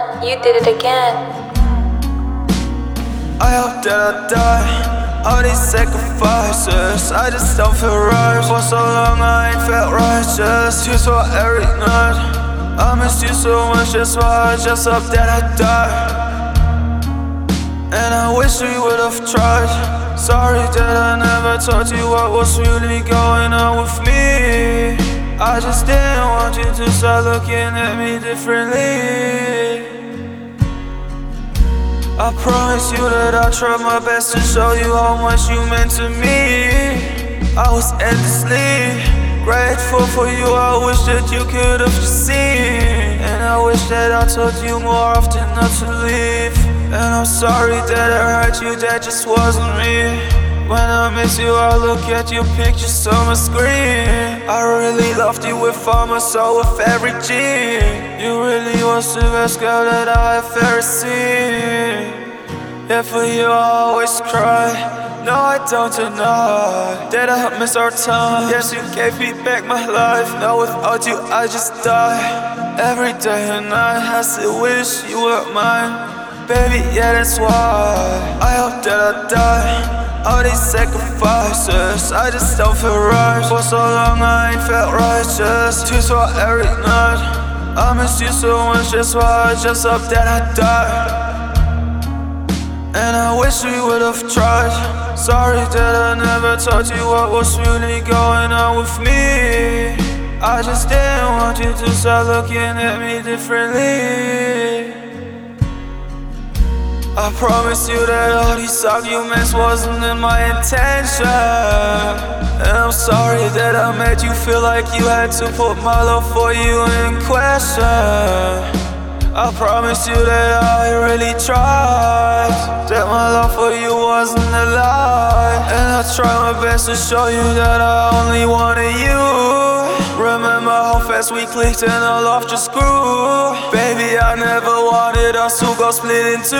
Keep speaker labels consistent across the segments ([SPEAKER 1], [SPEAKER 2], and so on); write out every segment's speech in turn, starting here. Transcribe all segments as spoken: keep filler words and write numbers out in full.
[SPEAKER 1] man, you did it again.
[SPEAKER 2] I hope that I die. All these sacrifices, I just don't feel right. For so long I ain't felt righteous. Tears for every night. I miss you so much, that's why I just hope that I die. And I wish we would've tried. Sorry that I never told you what was really going on with me. I just didn't want you to start looking at me differently. I promise you that I tried my best to show you how much you meant to me. I was endlessly grateful for you. I wish that you could have seen. And I wish that I told you more often not to leave. And I'm sorry that I hurt you, that just wasn't me. When I miss you, I look at your pictures on my screen. I really loved you with all my soul, with every gene. You really was the best girl that I have ever seen. Yeah, for you I always cry. No, I don't deny that I miss our time. Yes, you gave me back my life. No, without you I just die. Every day and night I still wish you were mine. Baby, yeah, that's why I hope that I die. All these sacrifices, I just don't feel right. For so long I ain't felt righteous. Tears for every night. I miss you so much, that's why I just hope that I die. And I wish we would've tried. Sorry that I never told you what was really going on with me. I just didn't want you to start looking at me differently. I promise you that all these arguments wasn't in my intention. And I'm sorry that I made you feel like you had to put my love for you in question. I promise you that I really tried, that my love for you wasn't a lie. And I tried my best to show you that I only wanted you. Remember how fast we clicked and our love just grew. Baby, I never wanted us to go split in two.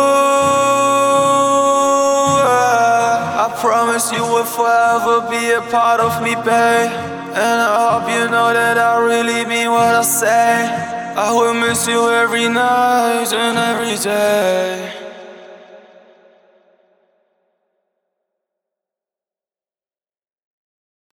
[SPEAKER 2] I promise you will forever be a part of me, babe. And I hope you know that I really mean what I say. I will miss you every night and every day.